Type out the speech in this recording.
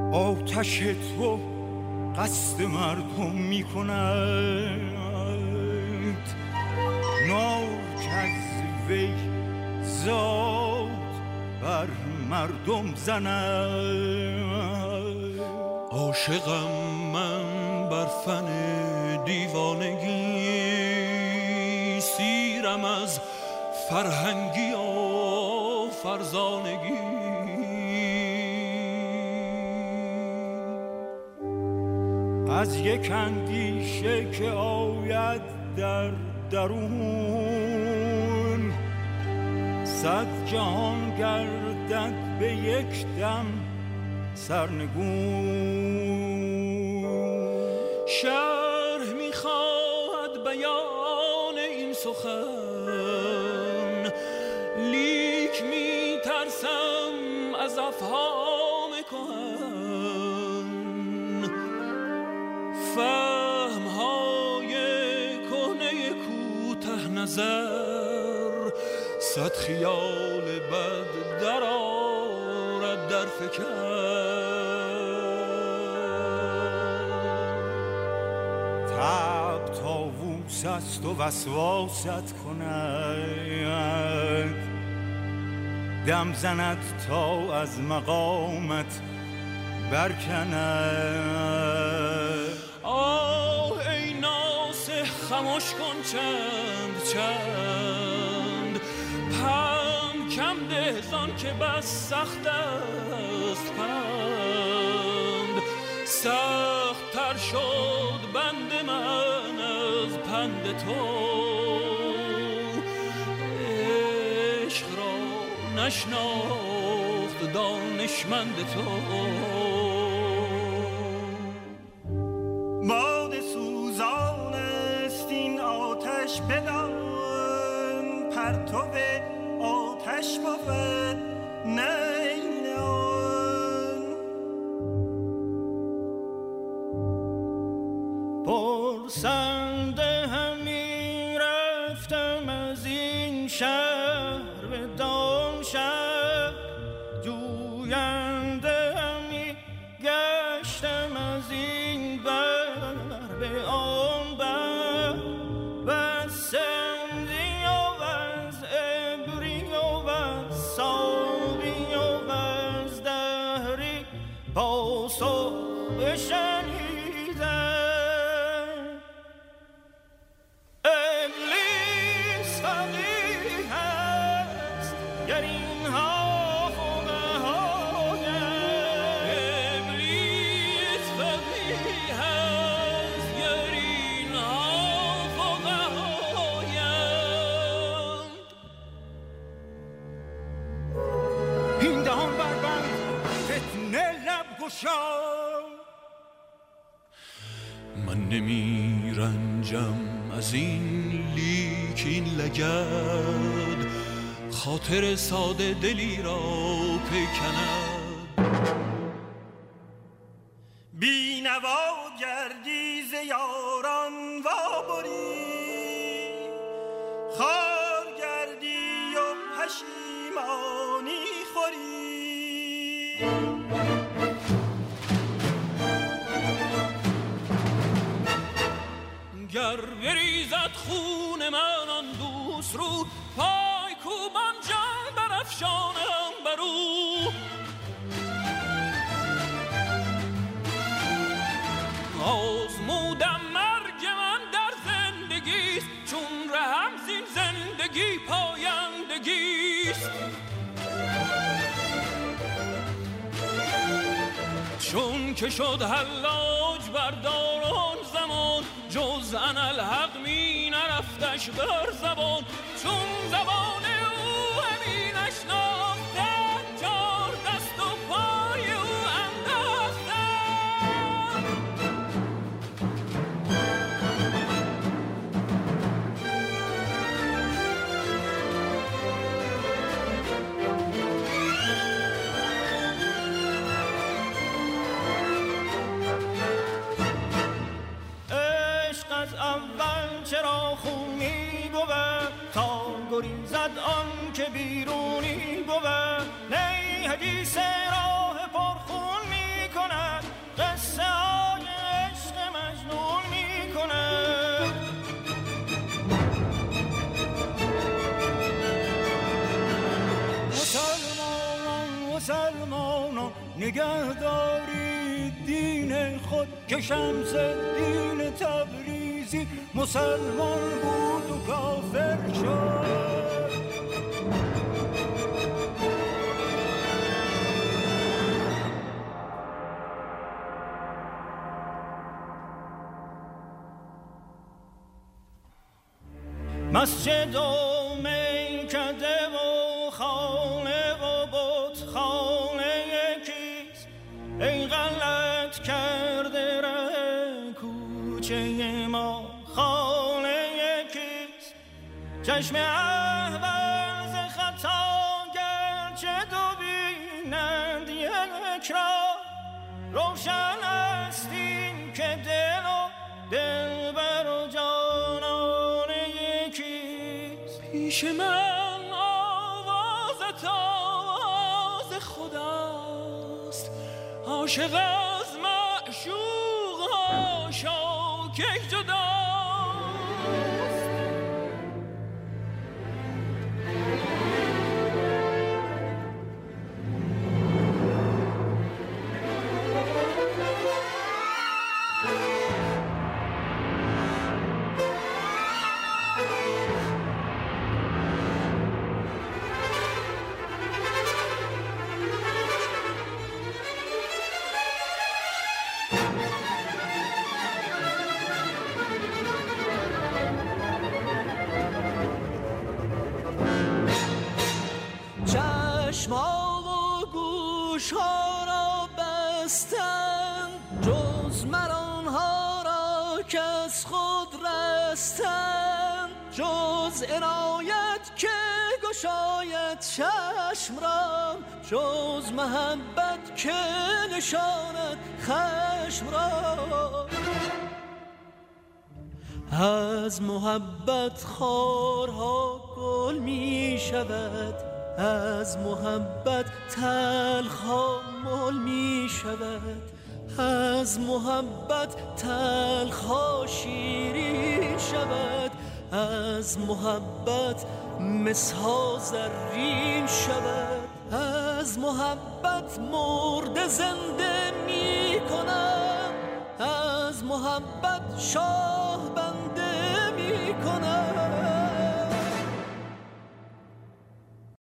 آتش تو قصد مردم می کند، نار که از وی زاد بر مردم زند. عاشقم من بر فن دیوانگی، سیرم از فرهنگی و فرزانگی. از یک اندیشه که آید در درون، صد جهان گردد به یک دم سرنگون. شرح میخواهد بیان این سخن، لیک میترسم از افهام کهن. فهمهای کهنه کوته نظر، صد خیال بد در آرد در فکر. طبع طاووس است و وسواست کند، دم زند تا از مقامت برکند. آه ای ناصح خموش کن چند چند، پند کم ده زان که بس سخت است پند. سخت تر شد بند من از پند تو، عشق را نشناخت دانشمند تو. باد سوزان است این آتش بدان، پرتو آتش بود نیل آن. پرسنده همی رفتم از این شهر به دام شهر، جوینده همی گشتم از این بر به آن بر. و سندی و از ابری و از سابی و از دهری پاسخ بشنیدم. ابلیس فقیه است گر اینها من نمی رنجم از این لیک این لگد، خاطر ساده دلی را پیکند. بی نوا گردی ز یاران وابری، خار گردی و پشیمانی خوری. گر بریزد خون من آن دوست رو، پای کوبان جان برافشانم بر او. آزمودم مرگ من در زندگیست، چون رهم زین زندگی پایندگیست. چون که شد حلاج بردار آن زمان، جز انالحق می نرفتش بر زبان. چون زبان او همی نشناختم، چار دست و پای او انداختم. اول چرا خونی بود تا گریزد آن که بیرونی بود. نی حدیث راه پرخون می کند، که شمس دین تبریزی مسلمان بود و کافر شد. مسجد و میکده و خانه و بتخانه یکیست، ای غلط کرده ره کوچه ما خانه یکیست. چشم احول ز خطا گرچه دو بینند یک را، روشن است این که دل و دلبر و جانان یکیست. پیش من آواز آواز خداست، عاشق از معشوق هاشا که جداست. چشما و گوش ها را بستن، جز مرانها را که از خود رستن، جز عنایت که گشاید چشم را، جز محبت که نشاند خشم را. از محبت خارها گل می شود، از محبت تلخ مل می شود، از محبت تلخ شیرین شود، از محبت مسها زرین شود. از محبت مرده زنده می کنم، از محبت شاه